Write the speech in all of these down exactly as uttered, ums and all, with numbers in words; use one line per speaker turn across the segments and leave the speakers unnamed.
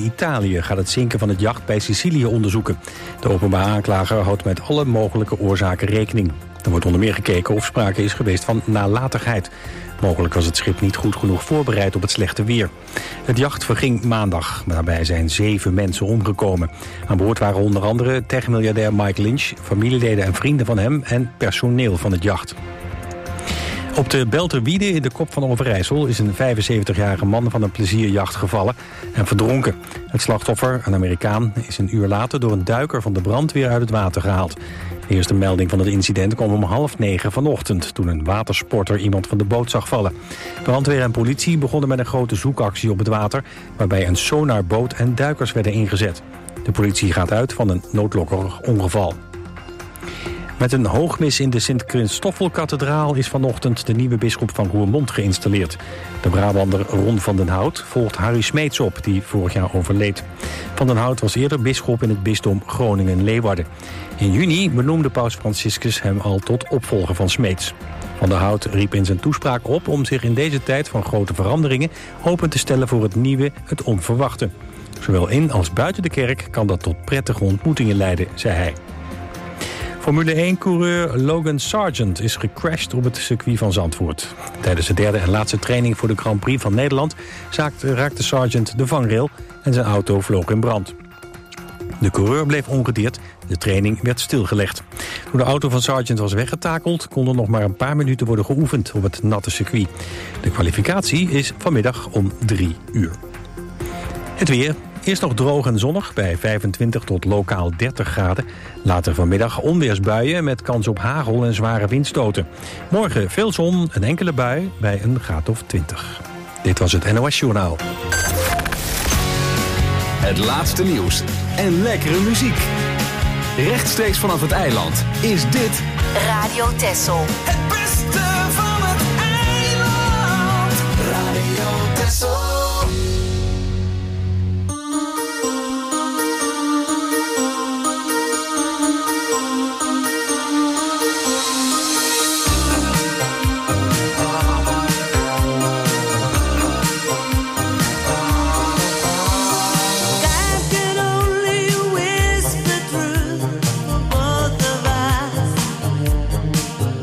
Italië gaat het zinken van het jacht bij Sicilië onderzoeken. De openbaar aanklager houdt met alle mogelijke oorzaken rekening. Er wordt onder meer gekeken of sprake is geweest van nalatigheid. Mogelijk was het schip niet goed genoeg voorbereid op het slechte weer. Het jacht verging maandag. Daarbij zijn zeven mensen omgekomen. Aan boord waren onder andere techmiljardair Mike Lynch, familieleden en vrienden van hem en personeel van het jacht. Op de Belterwiede in de Kop van Overijssel is een vijfenzeventigjarige man van een plezierjacht gevallen en verdronken. Het slachtoffer, een Amerikaan, is een uur later door een duiker van de brandweer uit het water gehaald. De eerste melding van het incident kwam om half negen vanochtend, toen een watersporter iemand van de boot zag vallen. Brandweer en politie begonnen met een grote zoekactie op het water, waarbij een sonarboot en duikers werden ingezet. De politie gaat uit van een noodlottig ongeval. Met een hoogmis in de Sint-Christoffelkathedraal is vanochtend de nieuwe bisschop van Roermond geïnstalleerd. De Brabander Ron van den Hout volgt Harry Smeets op, die vorig jaar overleed. Van den Hout was eerder bisschop in het bisdom Groningen-Leeuwarden. In juni benoemde paus Franciscus hem al tot opvolger van Smeets. Van den Hout riep in zijn toespraak op om zich in deze tijd van grote veranderingen open te stellen voor het nieuwe, het onverwachte. Zowel in als buiten de kerk kan dat tot prettige ontmoetingen leiden, zei hij. Formule één-coureur Logan Sargent is gecrashed op het circuit van Zandvoort. Tijdens de derde en laatste training voor de Grand Prix van Nederland raakte Sargent de vangrail en zijn auto vloog in brand. De coureur bleef ongedeerd, de training werd stilgelegd. Toen de auto van Sargent was weggetakeld, kon er nog maar een paar minuten worden geoefend op het natte circuit. De kwalificatie is vanmiddag om drie uur. Het weer. Eerst nog droog en zonnig bij vijfentwintig tot lokaal dertig graden. Later vanmiddag onweersbuien met kans op hagel en zware windstoten. Morgen veel zon, een enkele bui bij een graad of twintig. Dit was het N O S Journaal.
Het laatste nieuws en lekkere muziek. Rechtstreeks vanaf het eiland is dit
Radio Texel.
Het beste van het eiland. Radio Texel.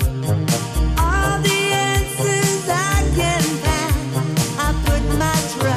All the answers I can find, I put my trust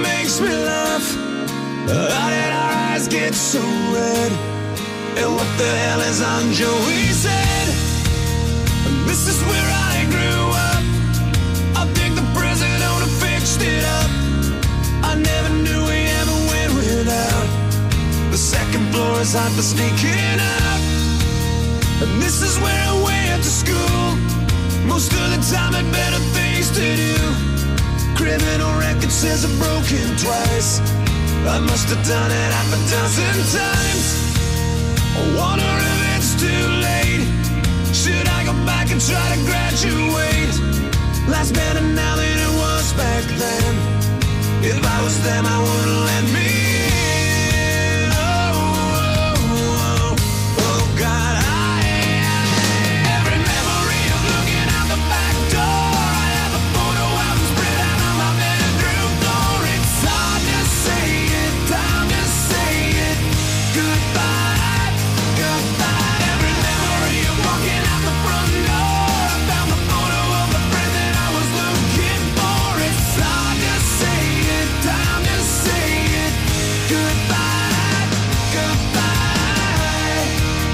makes me laugh. How did our eyes get so red? And what the hell is on Joey's head? This is where I grew up. I think the president fixed it up. I never knew we ever went without. The second floor is hot for sneaking up. And this is where I went to school. Most of the time had better things to do. Criminal record says I've broken twice. I must have done it half a dozen times. I wonder if it's too late. Should I go back and try to graduate? Life's better now than it was back then. If I was them, I wouldn't let me in. Oh, oh, oh, oh God, I, every memory of looking out the back door. I have a photo album spread out on my bedroom floor. It's hard to say it, time to say it. Goodbye, goodbye. Every memory of walking out the front door. I found the photo of the friend that I was looking for. It's hard to say it, time to say it. Goodbye, goodbye.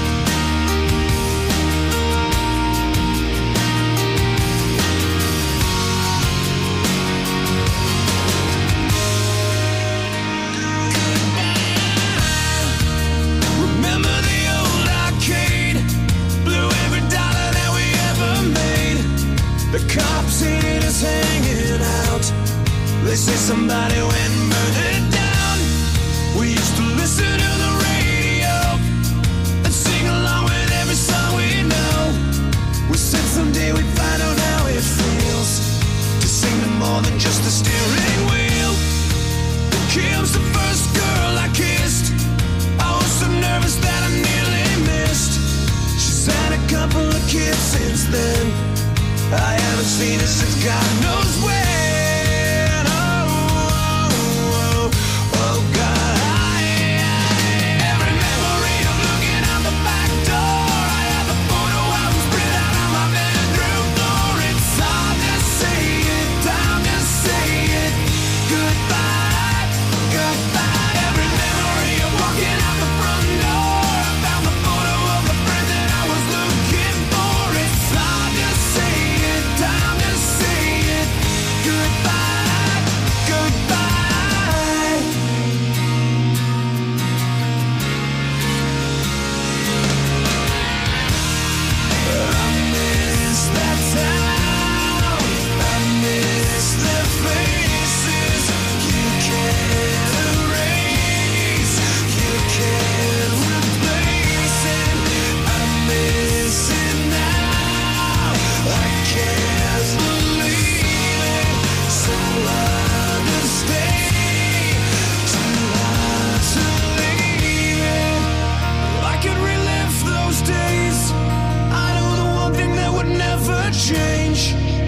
Remember the old arcade? Blew every dollar that we ever made. The cops hated us hanging out. They say somebody went and burned it down. We used to listen to the radio and sing along with every song we know. We said someday we'd find out how it feels to sing to more than just the steering wheel. Kim's the first girl I kissed. I was so nervous that I nearly missed. She's had a couple of kids since then. I haven't seen her since God knows when. Oh, oh, oh, oh God, I, every memory of looking out the back door. I have a photo album spread out on my bedroom floor. It's hard to say it, time to say it. Goodbye, goodbye. Every memory of walking out the front door. I found the photo of the friend that I was looking for. It's hard to say it, time to say it. Goodbye, goodbye. I miss that town. I miss the faces. You can't erase. You can't replace it. I miss it now. I can't believe it. So hard to stay. Too hard to leave it. I could relive those days. I know the one thing that would never change.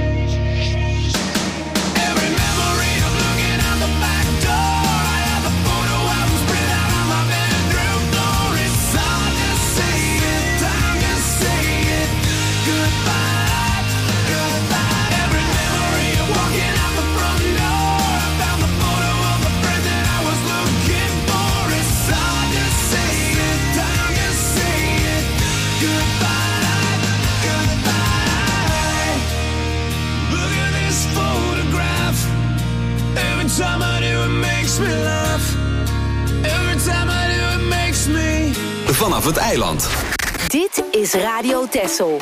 Every memory of looking out the back door. I have a photo album spread out on my bedroom floor. It's hard to say it, time to say it. Goodbye, goodbye. Every memory of walking out the front door. I found the photo of the friend that I was looking for. It's hard to say it, time to say it. Goodbye, goodbye. Look at this photograph. Every time I do it makes me laugh. Every time I do it makes me.
Vanaf het eiland.
Dit is Radio Texel.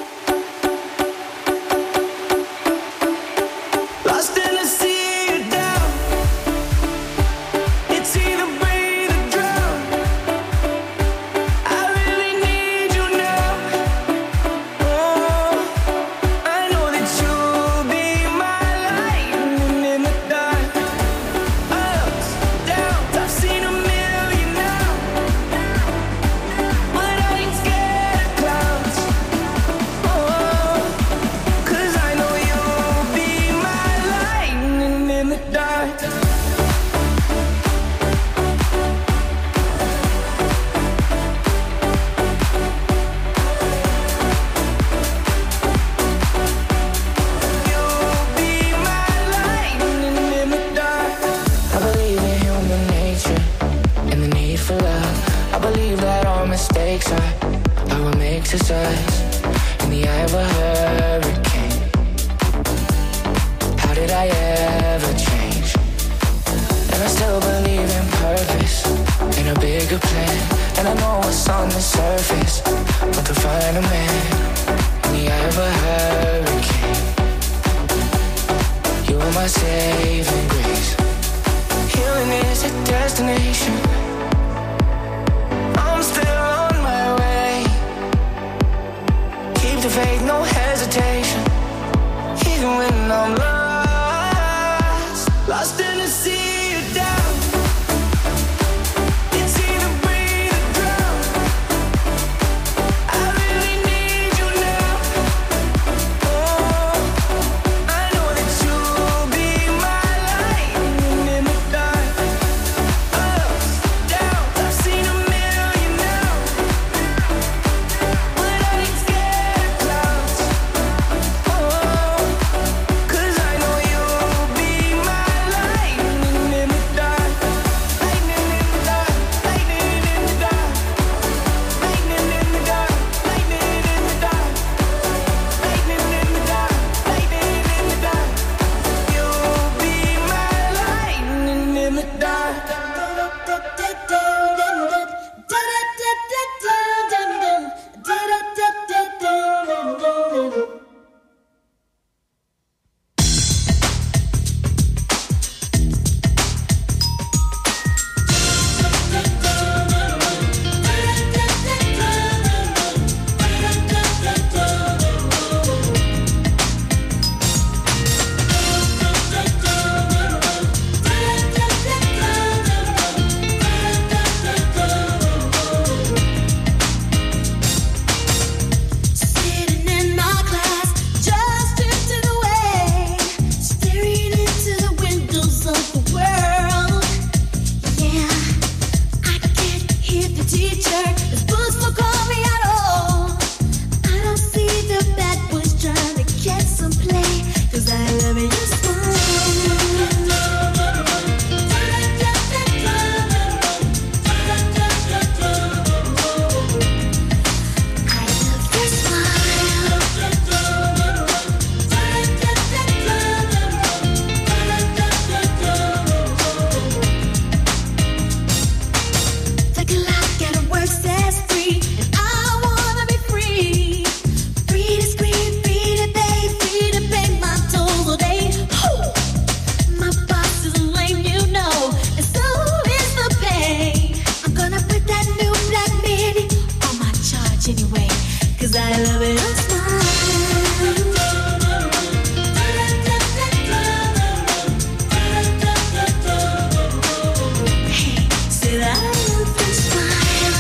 Lost in the sea or down. It's either breathe or drown. I really need you now. Oh, I know that you'll be my lightning in the dark. Ups, downs, I've seen a million now. But I ain't scared of clouds.
lakeside, I will exercise in the eye of a hurricane. How did I ever change? And I still believe in purpose, in a bigger plan. And I know what's on the surface, but to find a man in the eye of a hurricane. You are my saving grace. Healing is a destination. I'm still on my way. Keep the faith, no hesitation. Even when I'm lost, lost in the sea of doubt. It's either breathe or drown. I really need you now. Oh, I know that you'll be my light in the dark. Up, down, I've seen a million now. But I ain't scared of clouds. Oh, 'cause I know you'll be my lightning in the dark. Lightning in the dark, lightning in the dark. Lightning in the dark, lightning in the dark. Lightning in the dark, lightning in the dark. You'll be my lightning in the dark. Sitting in my class, just drifting away, staring into the windows of the world. Yeah, I can't hear the teacher. His books won't call me at all. I don't see the bad boys trying to get some play, 'cause I love your smile. I love your smile. Take a look at a word says free, and I wanna be free. Free to scream, free to pay, free to pay my tolls all day. Hoo! My boss is lame, you know, and so is the pay. I'm gonna put that new black mini on my charge anyway, 'cause I love your smile. Hey, said I love your smile.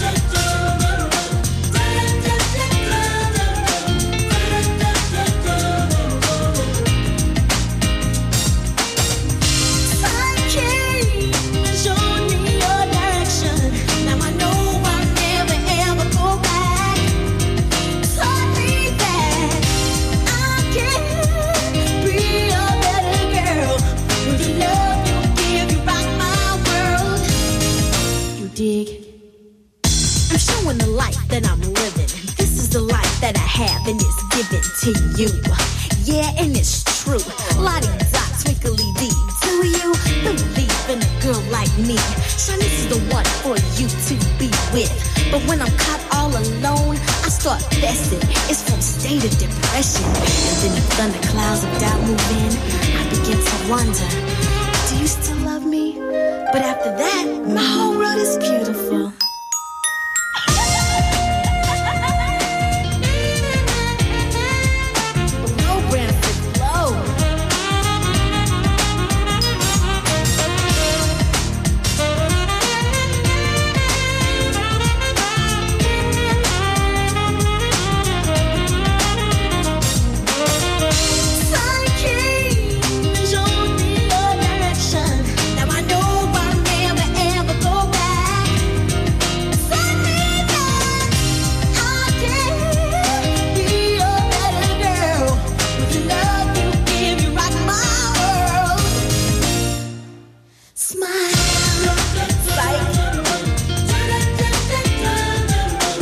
I came and showed me your direction. Now I know I'll never ever go back. Taught me that I can be a better girl. With your love you give, you rock my world. You dig? I'm showing the life that I'm living. This is the life that I have, and it's given to you. Yeah, and it's true. La-di-da, twinkly-dee. Do you believe in a girl like me? Son, this is the one for you to be with. But when I'm caught all alone, I start fessing. It's from state of depression. And then the thunderclouds of doubt move in. I begin to wonder, do you still love me? But after that, my whole world is beautiful. No Branford Low. Sun came and showed me your direction. Now I know I'll never ever go back. Sun me back. I can be a better girl. With the love you give, you rock my world. Smile. Sight.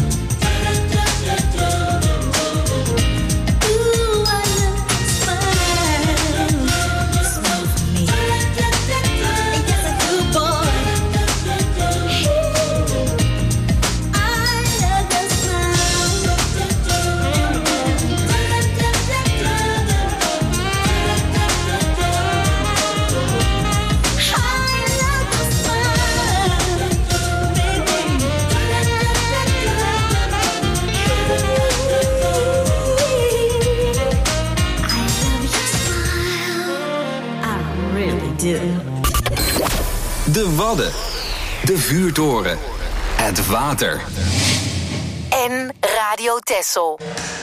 De Wadden. De Vuurtoren. Het water.
En Radio Texel.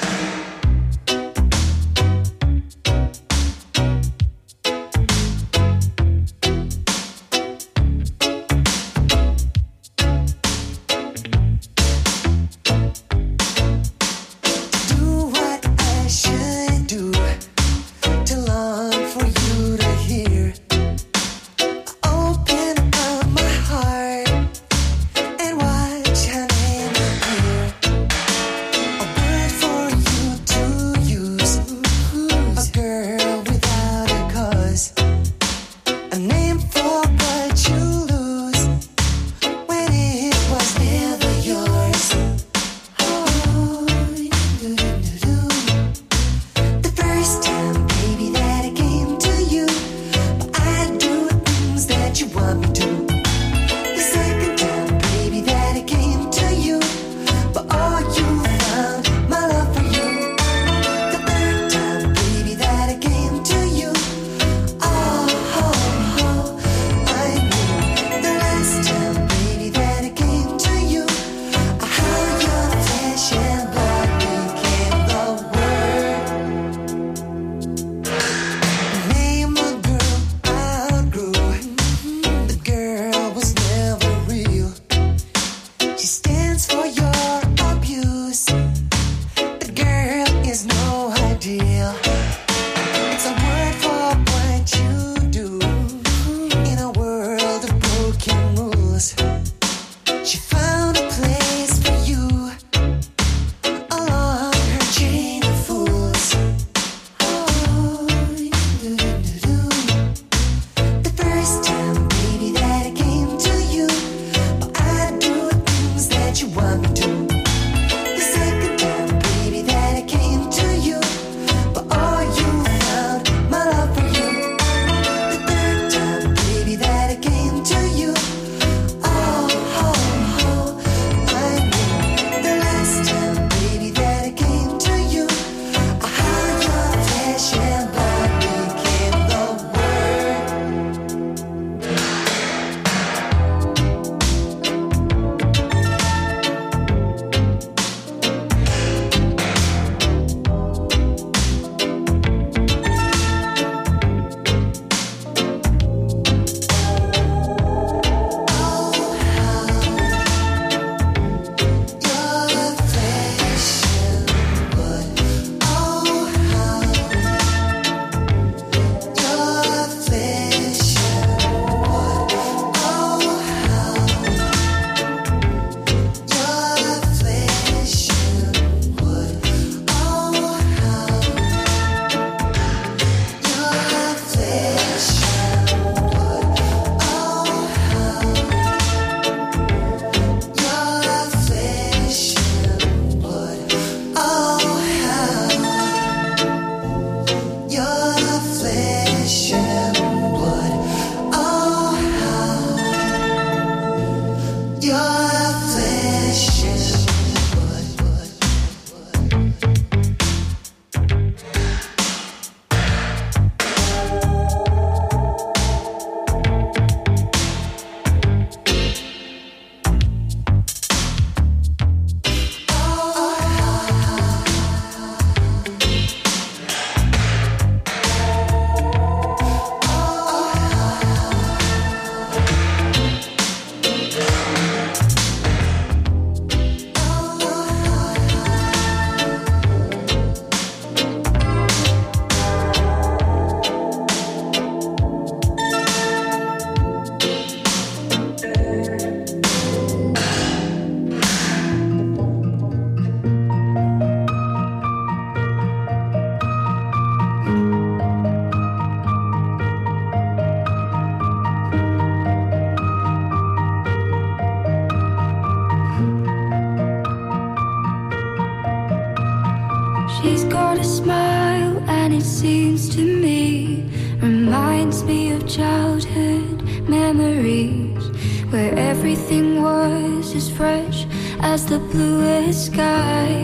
She's got a smile and it seems to me reminds me of childhood memories where everything was as fresh as the bluest sky.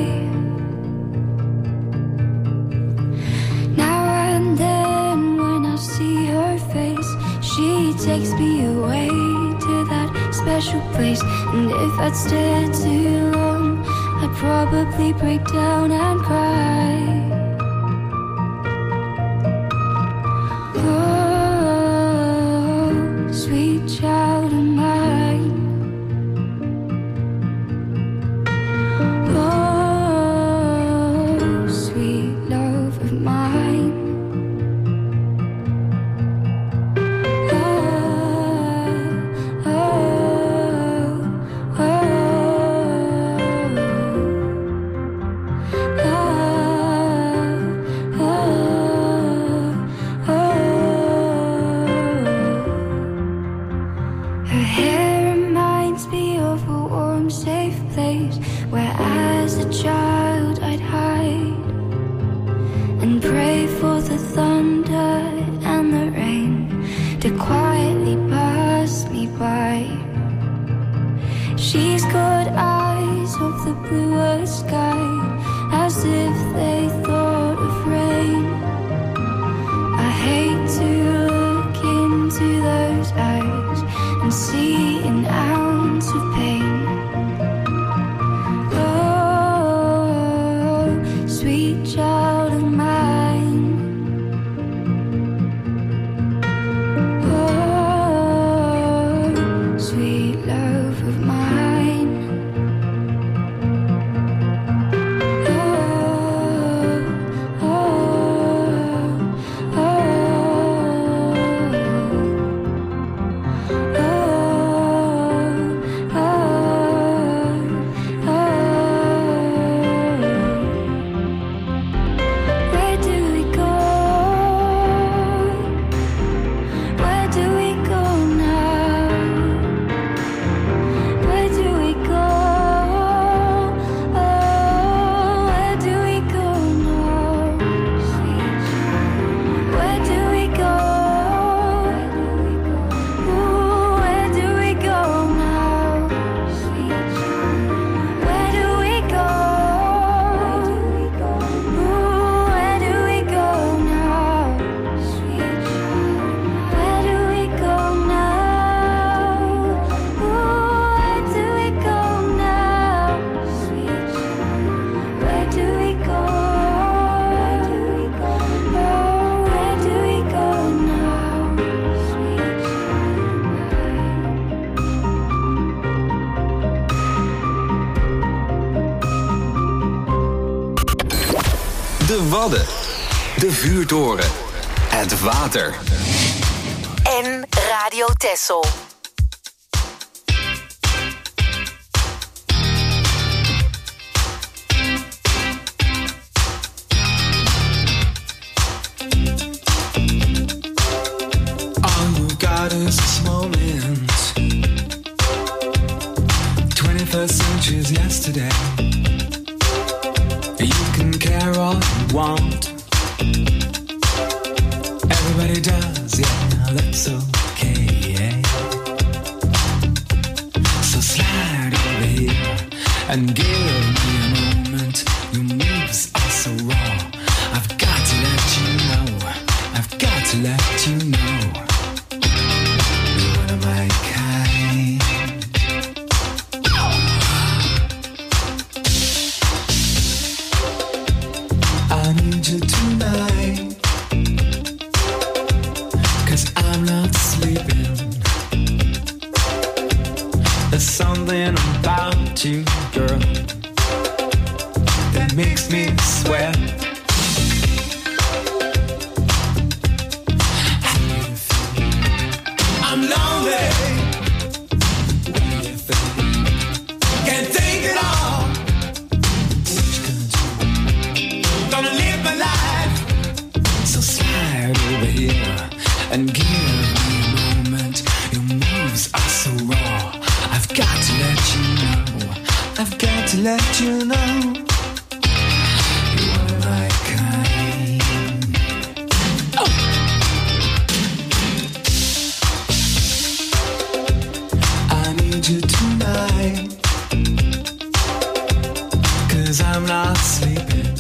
Now and then when I see her face, she takes me away. special place. And if I'd stayed too long, I'd probably break down and cry. Oh, sweet child of mine. Oh, sweet love of mine.
De Wadden. De vuurtoren. Het water.
En Radio Texel.
All you got is this moment. twenty-first century's yesterday. You can care all you want. Everybody does, yeah, that's okay. So slide over here and give me a moment. Your moves are so raw. I've got to let you know. I've got to let you know. You're one of my kind. I need you tonight, 'cause I'm not sleeping. There's something about you, girl, that makes me sweat. I'm lonely. What do you think? Can't think it all. What you gonna do? Gonna live my life. So slide over here and give me a moment. Your moves are so raw. I've got to let you know. I've got to let you know. You are my kind. Oh. I need you tonight, 'cause I'm not sleeping.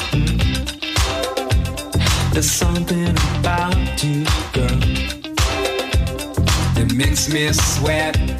There's something about you, girl, that makes me sweat.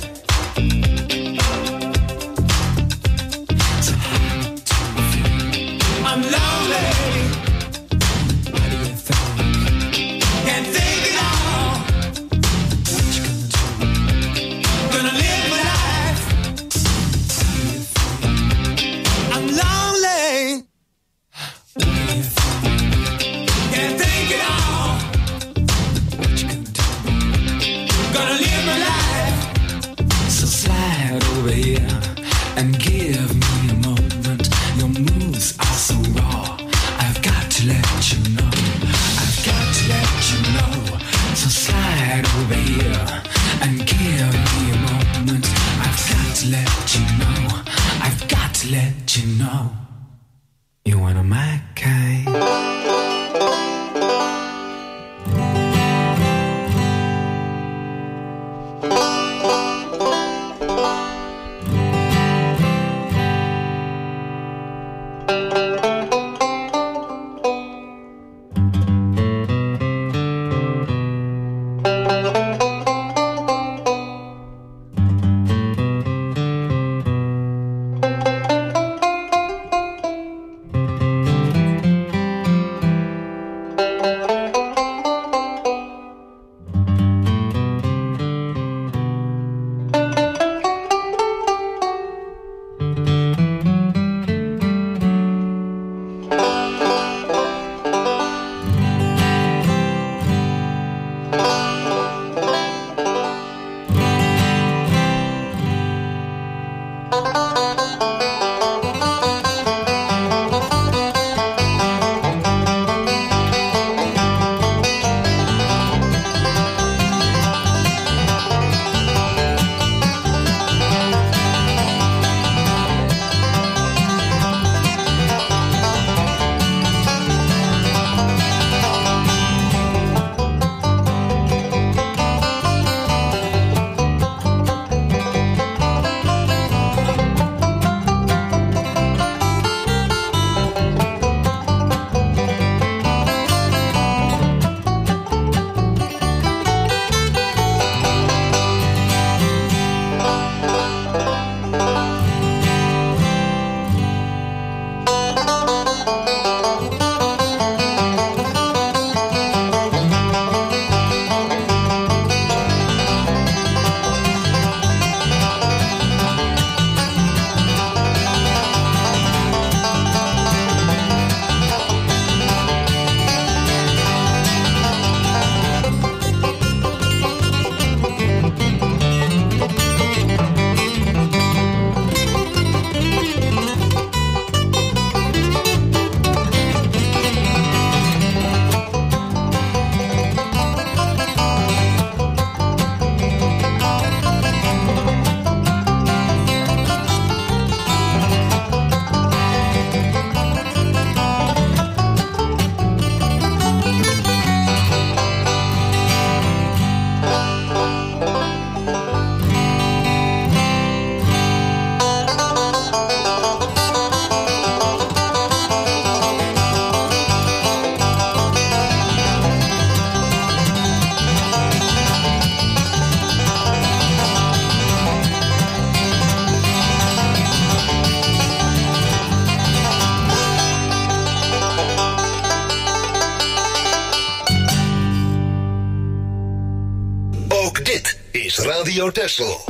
Radio Texel.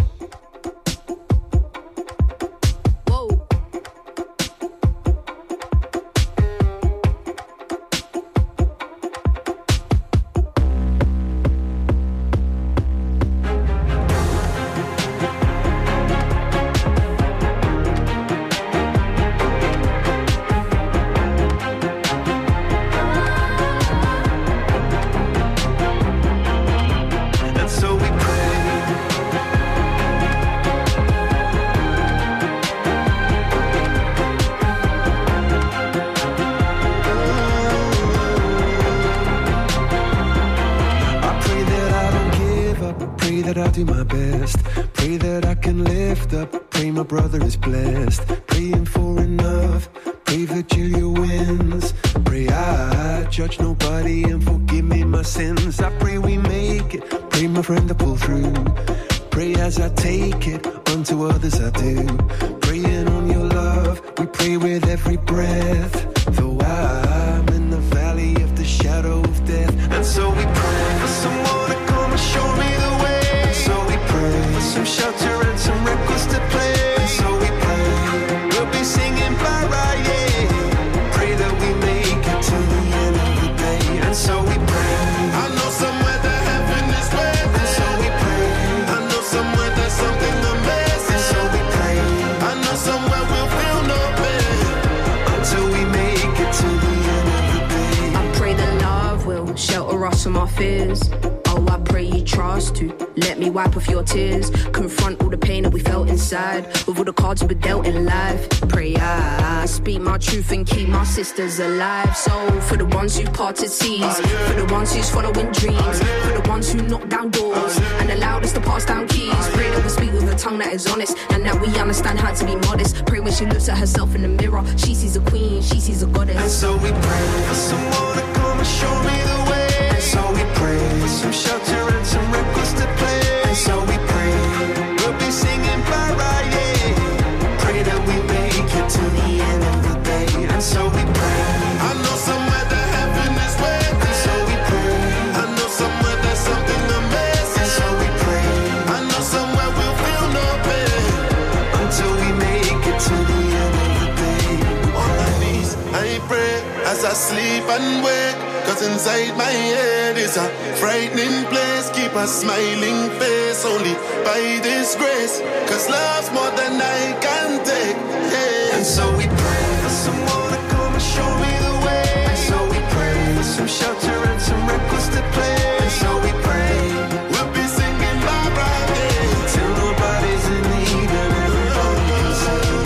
as I take it, unto others I do. Praying on your love, we pray with every breath. Though I'm in the valley of the shadow of death. And so we pray for someone to come and show me the way. And so we pray for some shelter and some records to play. And so we pray, we'll be singing para, yeah. Pray that we make it to the end of the day. And so we pray, I know somewhere that heaven is waiting. And so we pray, I know somewhere there's something amazing. And so we pray, I know somewhere we'll feel no pain until we make it to the end of the day.
I pray that love will shelter us from our fears. Oh, I pray you trust to let me wipe off your tears. Confront all the pain that we felt inside, with all the cards we were dealt in life. Pray I speak my truth and keep my sisters alive. So for the ones who parted seas, for the ones who's following dreams, for the ones who knock down doors and allowed us to pass down keys. Pray that we speak with a tongue that is honest and that we understand how to be modest. Pray when she looks at herself in the mirror, she sees a queen, she sees a goddess.
And so we pray for someone to come and show me the way. And so we pray for some shelter and some records to play. And so we pray, we'll be singing para, yeah. Pray that we make it to the end of the day. And so we pray, I know somewhere that heaven is waiting. And so we pray, I know somewhere there's something amazing. And so we pray, I know somewhere we'll feel no pain until we make it to the end of the day. On my knees, I pray as I sleep and wake. Cause inside my head is a frightening place. Keep a smiling face only by this grace. Cause love's more than I can take, yeah. And so we pray for someone to come and show me the way. And so we pray for some shelter and some records to play. And so we pray, we'll be singing bye bye, yeah. Till nobody's in need and everybody can sing.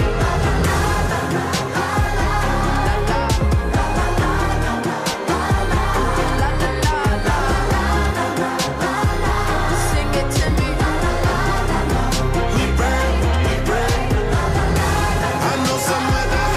I know somewhere that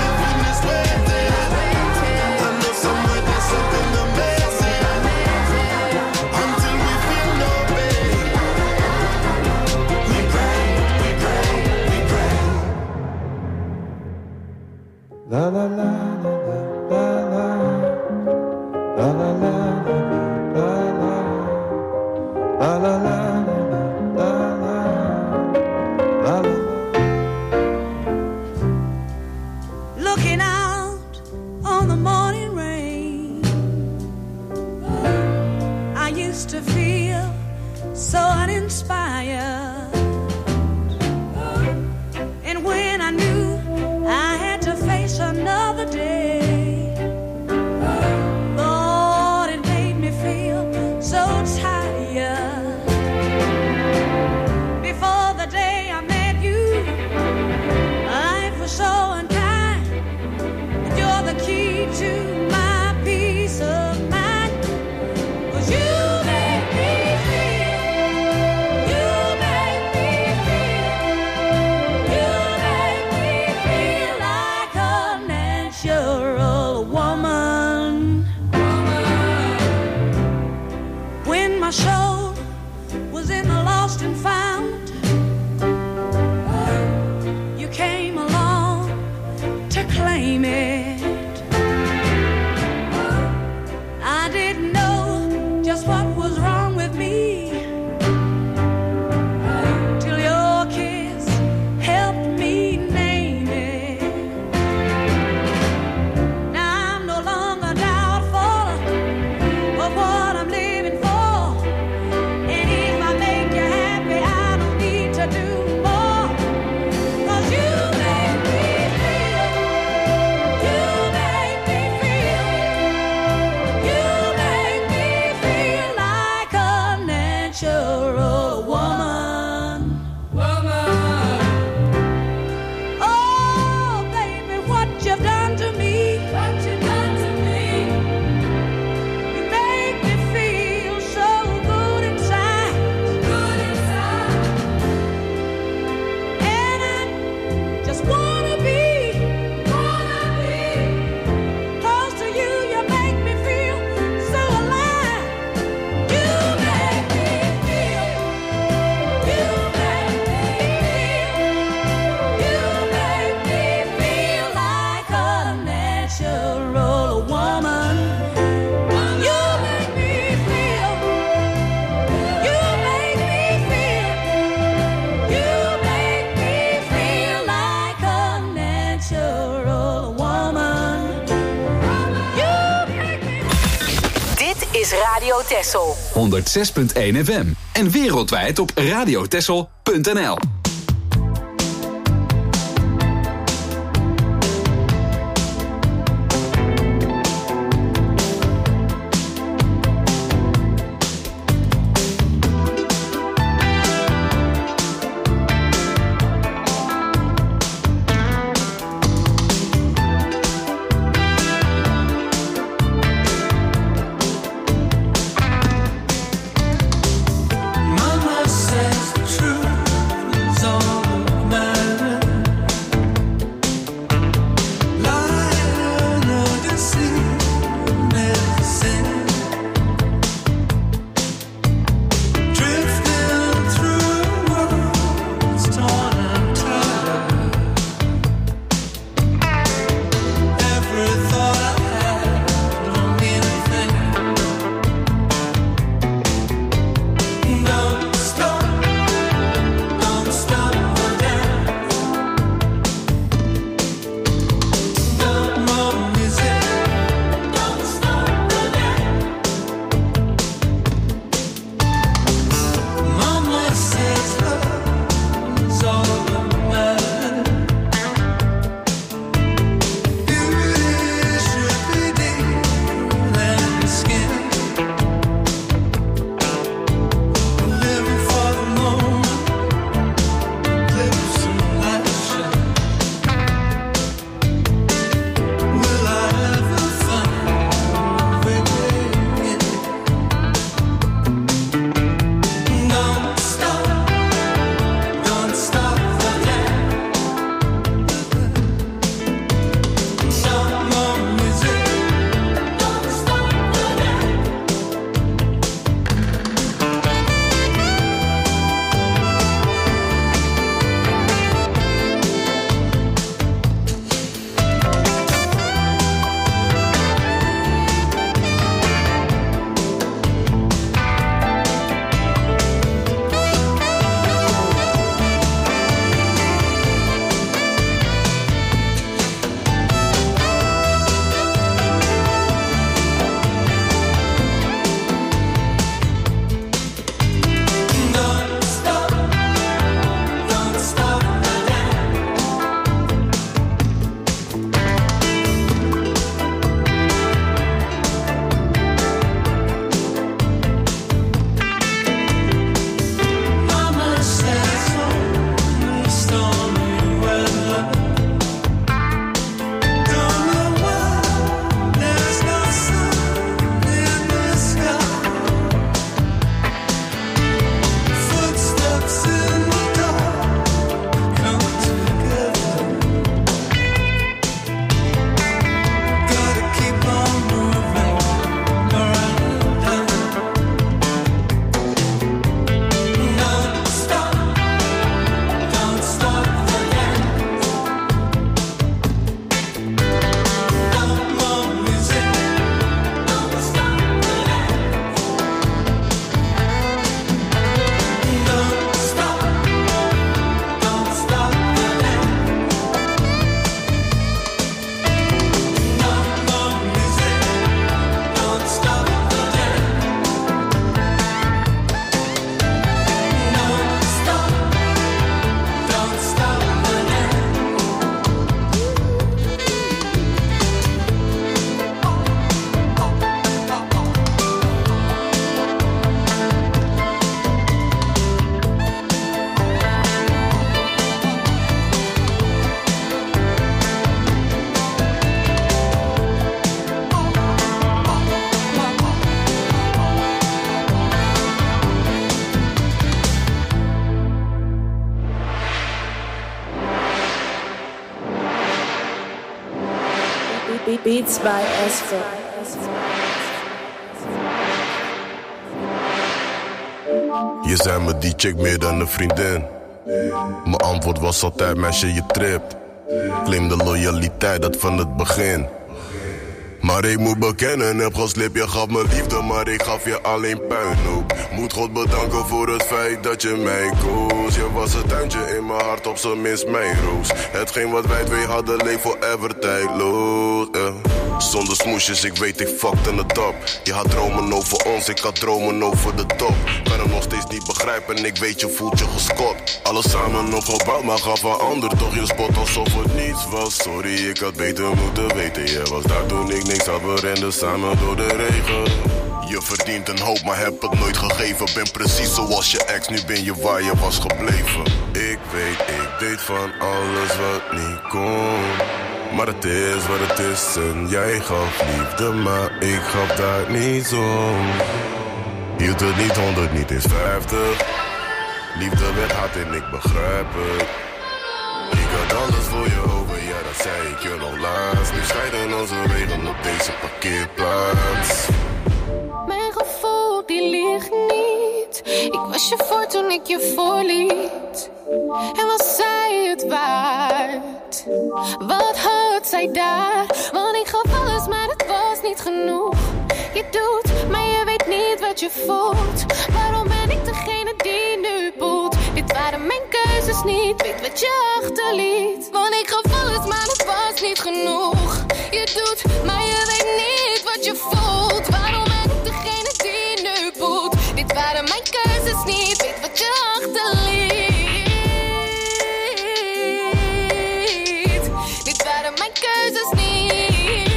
Radio Texel.
honderd zes punt één F M. En wereldwijd op radiotexel punt n l.
Mama says the truth is all
Beats by Esco.
Je zei me die chick meer dan een vriendin. Mijn antwoord was altijd meisje je tript. Claim de loyaliteit, dat van het begin. Maar ik moet bekennen, heb geslipt, je gaf me liefde, maar ik gaf je alleen puinhoop. Moet God bedanken voor het feit dat je mij koos. Je was het tuintje in mijn hart, op z'n minst mijn roos. Hetgeen wat wij twee hadden leek forever tijdloos, yeah. Zonder smoesjes, ik weet ik fucked in het op. Je had dromen over ons, ik had dromen over de top. Kan hem nog steeds niet begrijpen, ik weet je voelt je gescot. Alles samen opgebouwd, maar gaf een ander toch je spot alsof het niets was. Sorry, ik had beter moeten weten, je was daar toen ik niks had. We renden samen door de regen. Je verdient een hoop, maar heb het nooit gegeven. Ben precies zoals je ex, nu ben je waar je was gebleven. Ik weet, ik deed van alles wat niet kon. Maar het is wat het is en jij gaf liefde, maar ik gaf daar niets om. Hield het niet honderd, niet eens vijftig. Liefde werd hard en ik begrijp het. Ik had alles voor je over, ja dat zei ik je nog laatst. Nu scheiden onze wegen op deze parkeerplaats.
Mijn gevoel die ligt niet. Ik was je voor toen ik je voorliet. En was zij het waard? Wat had zij daar? Want ik gaf alles, maar het was niet genoeg. Je doet, maar je weet niet wat je voelt. Waarom ben ik degene die nu boet? Dit waren mijn keuzes niet, weet wat je achterliet. Want ik gaf alles, maar het was niet genoeg. Je doet, maar je weet niet wat je voelt. Waarom ben ik degene die nu boet? Dit waren mijn keuzes niet, weet wat je achterliet. Dit waren mijn keuzes niet.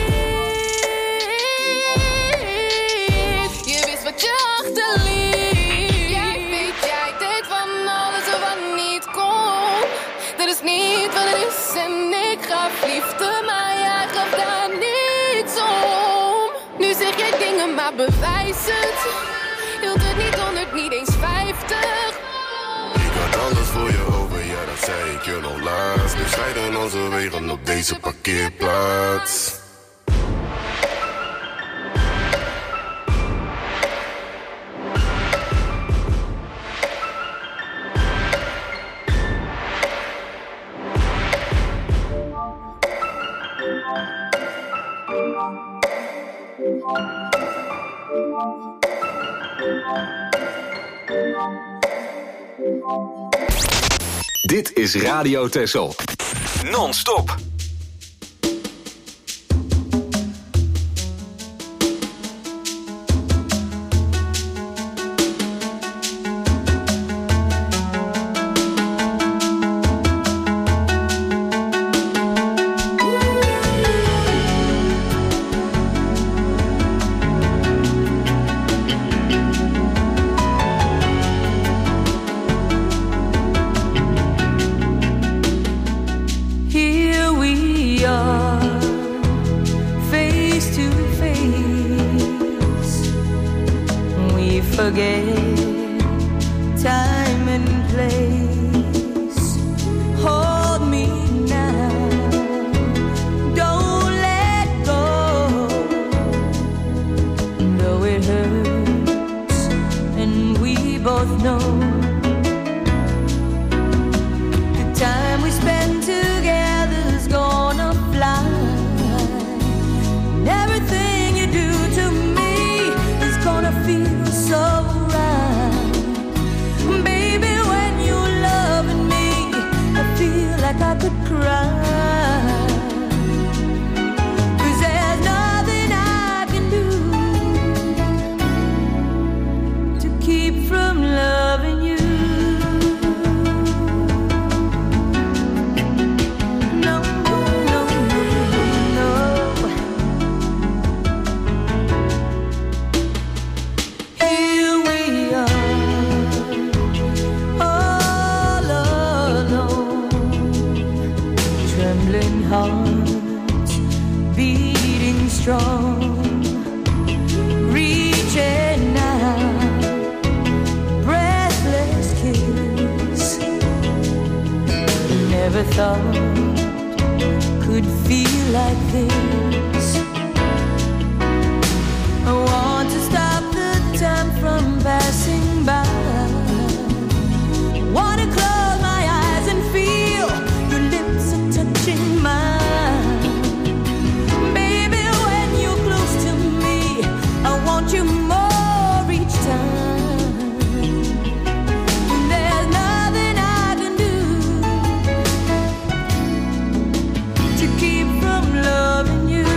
Je wist wat je achterliet. Jij weet, jij deed van alles wat niet kon. Dat is niet wat het is en ik gaf liefde, maar jij gaf daar niets om. Nu zeg jij dingen, maar bewijs het. Hield het niet honderd, niet eens vijftig.
Ik had alles voor je over, ja dat zei ik je nog laatst. Nu scheiden onze wegen op deze parkeerplaats.
Dit is Radio Texel. Non-stop.
Keep from loving you.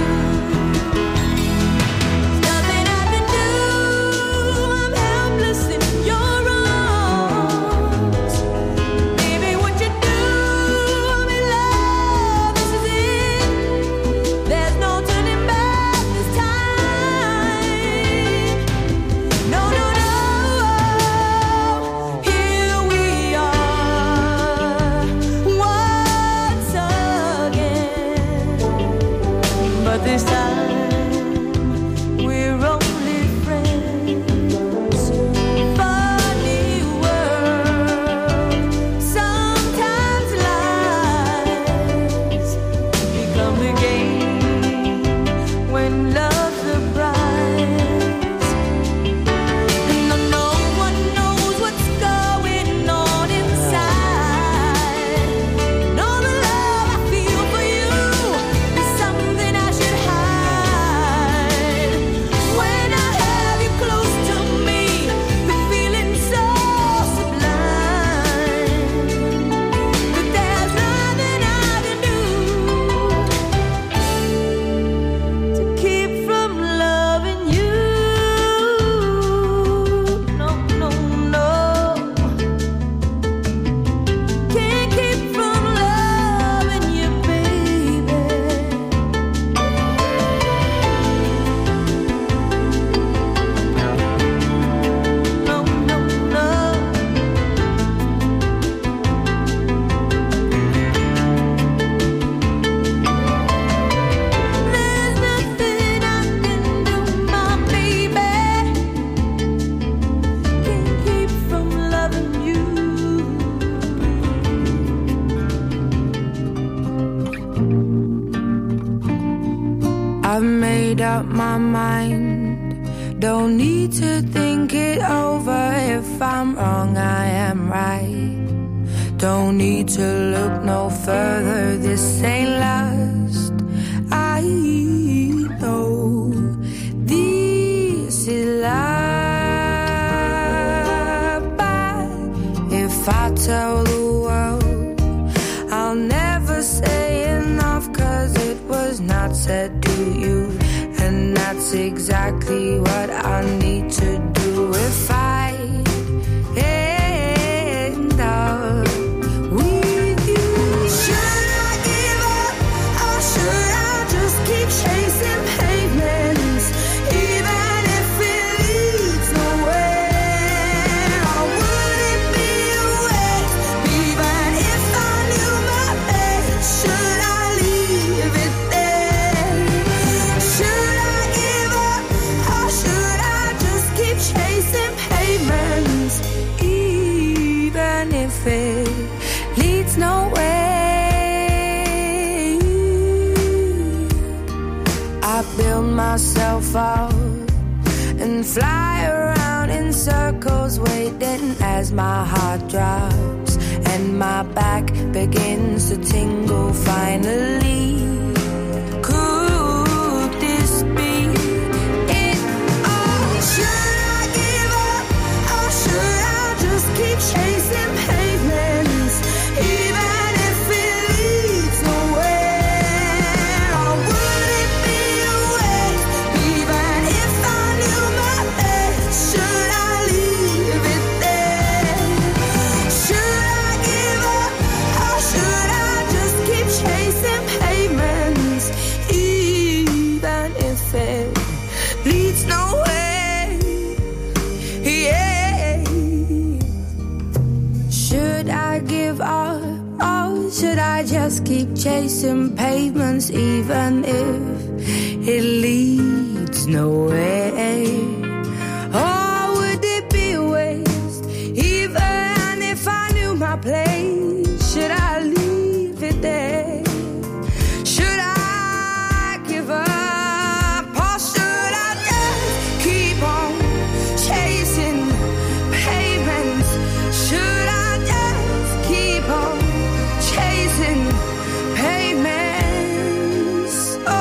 I've made up my mind. Don't need to think it over. If I'm wrong, I am right. Don't need to look no further. This ain't last. I know this is love. But if I tell the world, I'll never say enough, 'cause it was not said to you. And that's exactly what I need to do if I end up with you. Should I give up or should I just keep chasing pavements, even if it leads nowhere? Or would it be a waste, even if I knew my best? Should I leave it there? Should I give up or should I just keep chasing pavements, even if it leads nowhere? I build myself up and fly around in circles, waiting as my heart drops and my back begins to tingle. Finally, could this be it all? Should I give up or should I just keep chasing pavements, even if it leads nowhere? Or would it be a waste, even if I knew my best? Should I leave it there? Should I give up or should I just keep chasing pavements, even if it leads nowhere? Yeah. Should I give up or should I just keep chasing pavements, even if it leads nowhere? Or would it be a waste, even if I knew my place? Should I leave it there? Should I give up or should I just keep on chasing pavements? Should I just keep on chasing pavements? Oh,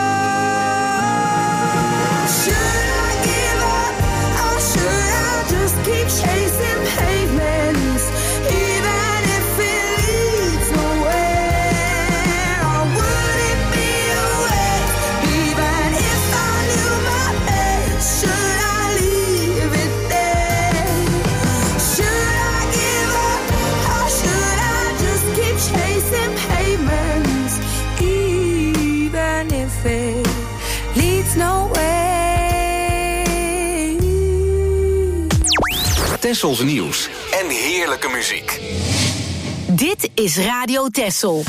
should I give up or should I just keep chasing pavements, even if it leads nowhere? Or would it be a waste, even if I knew my best? Should I leave it there? Should I give up or should I just keep chasing pavements, even if it leads nowhere?
Tessels nieuws en heerlijke muziek.
Dit is Radio Tessel.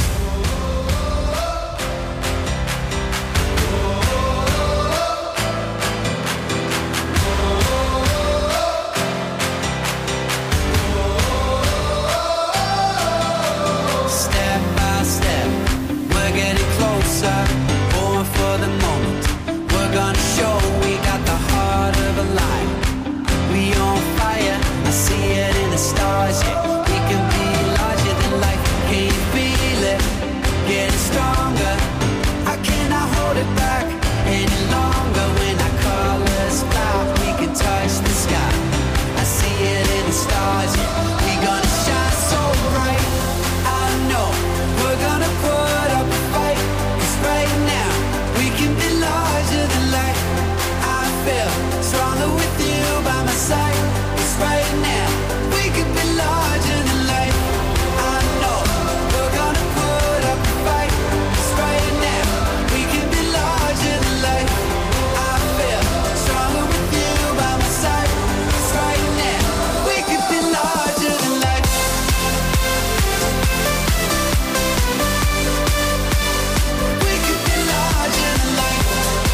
Step by step, we're getting closer. Born for the moment. We're gonna show we got the heart of a lion. We on fire, I see it in the stars. Yeah, we can be larger than life. Can you feel it? Getting stronger. I cannot hold it back any longer. When I call us back, we can touch the sky. I see it in the stars. Yeah, we gonna shine so bright. I know we're gonna put up a fight. 'Cause right now we can be larger than life. I feel stronger with you by my side. 'Cause right now we can be larger than life. I know we're gonna put up a fight. 'Cause right now we can be larger than life. I feel stronger with you by my side. 'Cause right now we can be larger than life. We can be larger than life.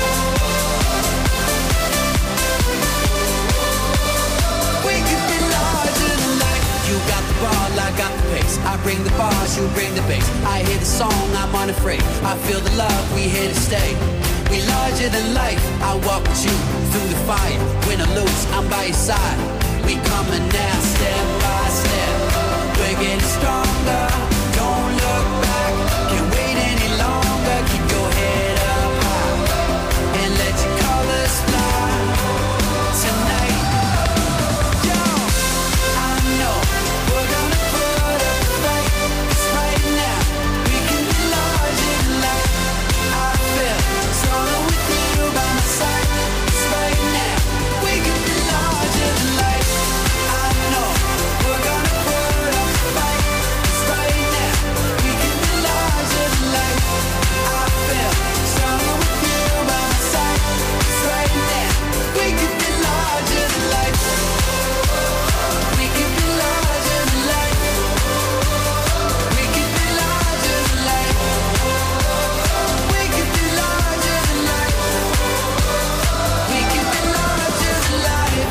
We can be larger than life. You got the ball, I got the pace. I bring the bars, you bring the bass. I hear the song, I'm unafraid. I feel the love, we here to stay.
We larger than life. I walk with you through the fire. Win or lose, I'm by your side. We coming now, step by step. We're getting stronger. Don't look back. Can't wait any longer. Keep your head up high and let your colors fly tonight. Yo, I know we're gonna put up a fight. 'Cause right now we can be larger than life. I feel stronger with you by my side. 'Cause right now we can be larger than life. I know we're gonna put up a fight. 'Cause right now we can be larger than life. I feel stronger with you by my side. 'Cause right now we can be larger than life. We can be larger than life. We can be larger than life. We can be larger than life. We can be larger than life.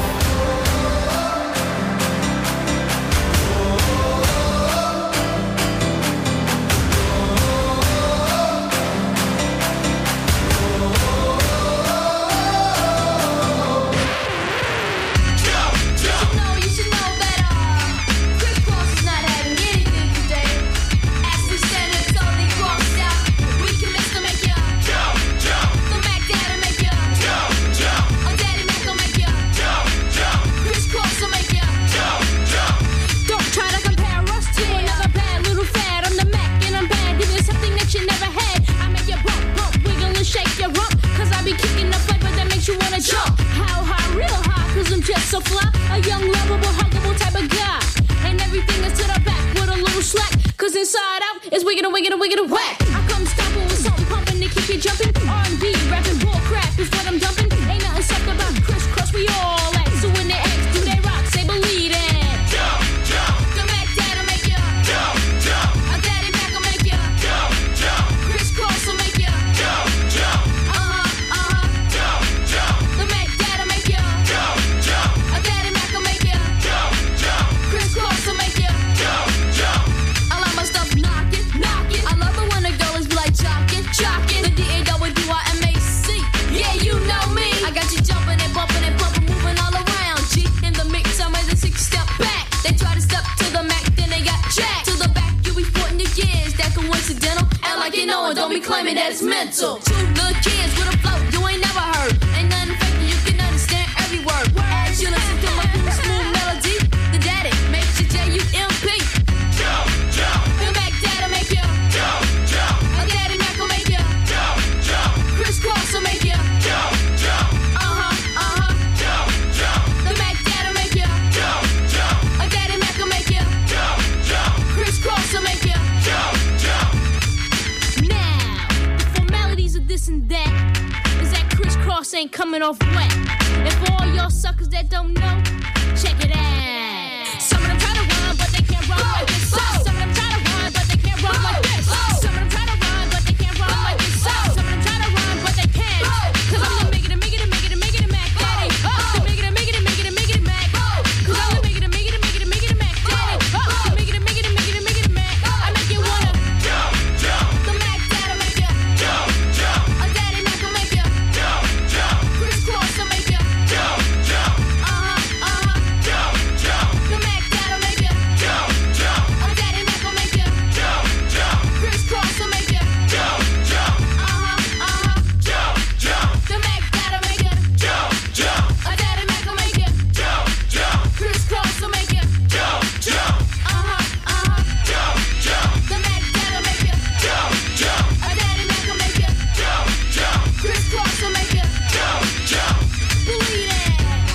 No, you should know better. Chris Cross is not having anything today. As we stand here totally crossed out, we can mix to make ya jump, jump. The Mac Daddy make ya jump, jump. Oh, Daddy Mac will make ya jump, jump. Chris Cross will make ya jump, jump. Don't try to compare us to another bad little fad. I'm the Mac and I'm bad. Give you something that you never had. I make you bump, bump, wiggle and shake your rump. 'Cause I be kicking the flavor that makes you wanna jump. How high, real high, 'cause I'm just so fly. A young, lovable, huggable type of guy. And everything is to the back with a little slack. 'Cause inside out is wiggin' and wiggin' and wiggin' and whack. I come stomping with something pumping to keep you jumping. R and B, rapping bull crap is what I'm dumping. Ain't nothing sucked about Chris Cross, we all at. So when they ask, do they rock, say believe it.
Jump, jump,
The Mac Dad'll make ya
jump, jump,
A Daddy Mac will make ya
jump, jump,
Chris Cross will make ya
jump, jump,
Uh-huh, uh-huh
jump, jump,
The Mac Dad'll make ya
jump, jump,
A Daddy Mac will make ya
jump, jump,
Chris Cross will make ya
jump, jump.
I like my stuff knocking, knocking. I love it when the girl is like jocking, jocking. The D A W I M A C. Yeah, you know me. I got you jumping and bumping and pumping, moving all around. G in the mix, I'm ready to six step back. They try to step to the Mac, then they got jacked. To the back, you be sporting your gears. That coincidental. And like you know it, don't be claiming that it's mental. Two little kids with a flow you ain't never heard. Ain't nothing fake, you can understand every word. As you listen to my cool, smooth melody, the daddy makes you J U M P.
Jump, jump,
The Mac Dad'll make ya
jump, jump,
A Daddy Mac will make ya
jump, jump,
Chris Cross will make ya
jump, jump,
Uh-huh, uh-huh
jump, jump,
The Mac Dad'll make ya
jump, jump,
A Daddy Mac will make ya
jump, jump,
Chris Cross will make ya
jump, jump.
Now, the formalities of this and that is that Chris Cross ain't coming off wet. And for all y'all suckers that don't know, check it out. Some of them try to run, but they can't run like this. Some of them try to run, but they can't run like this. Some of them try to run, but they can't run like this. Some of them try to run, but they can't. 'Cause I'm the Miggity, Miggity, Miggity, Miggity Mac Daddy. The Miggity, Miggity, Miggity, Miggity Mac. 'Cause I'm the Miggity, Miggity, Miggity, Miggity Mac Daddy. The Miggity, Miggity, Miggity, Miggity Mac. I make you wanna
Jump, jump,
The Mac Dad'll make ya
jump, jump,
A Daddy Mac will make ya
jump, jump,
Chris Cross will make ya
jump, jump,
Uh-huh, uh-huh
jump, jump,
The Mac Dad'll make ya
jump, jump,
A Daddy Mac will make ya
jump, jump,
Chris Cross will make ya
jump, jump,
Uh-huh, uh-huh
jump, jump,
The Mac Dad'll make ya
jump, jump,
A Daddy Mac will make ya
jump, jump,
Chris Cross will make ya
jump, jump,
Uh-huh, uh-huh
jump, jump,
The Mac Dad'll make ya
jump, jump,
A Daddy Mac will make ya
jump, jump,
Chris Cross will make ya
jump, jump.
Believe it.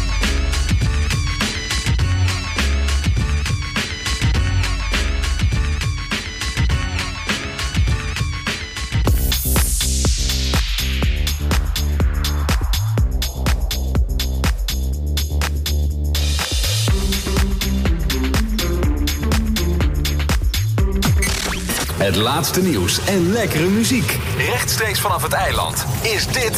Het laatste nieuws en lekkere muziek. Rechtstreeks vanaf het eiland is dit...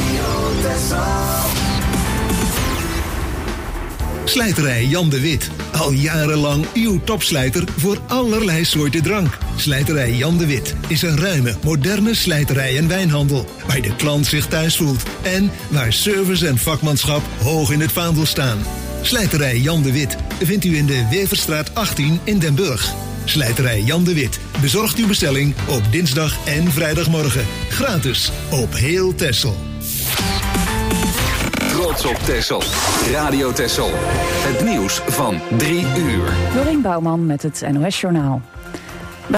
Slijterij Jan de Wit.
Al jarenlang uw topslijter voor allerlei soorten drank. Slijterij Jan de Wit is een ruime, moderne slijterij en wijnhandel. Waar de klant zich thuis voelt. En waar service en vakmanschap hoog in het vaandel staan. Slijterij Jan de Wit vindt u in de Weverstraat achttien in Den Burg. Slijterij Jan de Wit bezorgt uw bestelling op dinsdag en vrijdagmorgen. Gratis op heel Texel.
Trots op Texel. Radio Texel. Het nieuws van drie uur.
Dorien Bouwman met het N O S Journaal.